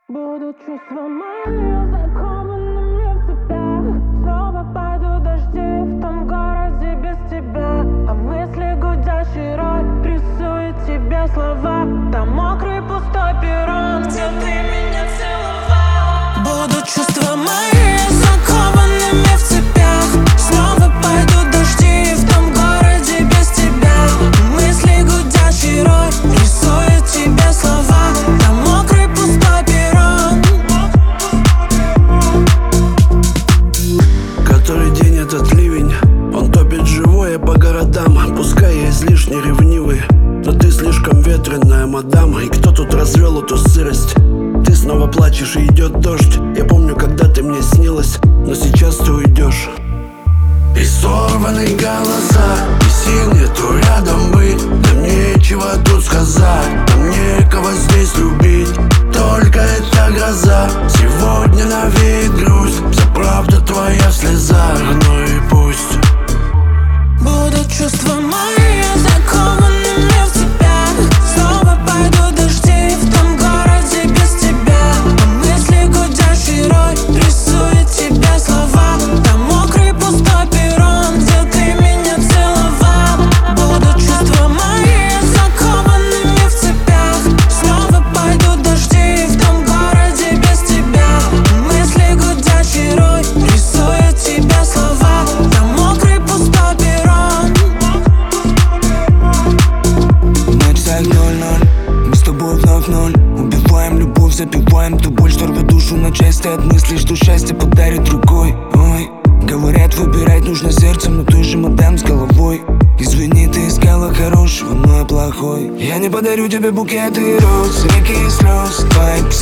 Будут чувства мои закованными в тебя. Снова пойдут дожди в том городе без тебя. А мысли гудящий рой рисует тебе слова. Там мокрый пустой перрон, где ты меня целовал. Будут чувства мои закованными в цепях. Снова пойдут дожди в том городе без тебя. Мысли гудящий рой рисует тебе слова. Там мокрый пустой перрон. Который день этот ливень, он топит живое по городам. Пускай я излишне ревнивый, но ты слишком ветреная, мадам. И кто тут развел эту сырость? Ты снова плачешь и идет дождь. Я помню, когда ты мне снилась, но сейчас ты уйдешь. И сорванные голоса, и сил нету рядом быть. Нам нечего тут сказать, нам некого здесь любить. Только эта гроза сегодня навеет грусть. Вся правда твоя в слезах, ну и пусть. Будут чувства мои закованными в цепях. Снова пойдут дожди в том городе без тебя. А мысли гудящий рой рисует тебе слова. Там мокрый пустой перрон, где ты меня целовал. Будут чувства мои закованными в цепях. Снова пойдут дожди в том городе без тебя. Мысли гудящий рой рисует тебе слова. Там мокрый пустой перрон. Ночь 0-0, мы с тобой вновь ноль. Убиваем любовь, запиваем ту боль, что рвет душу на части от мыслей, что счастье подарит другой. Ой, говорят, выбирать нужно сердцем, но ты же мадам с головой. Извини, ты искала хорошего, но я плохой. Я не подарю тебе букеты роз, реки и слез. Твои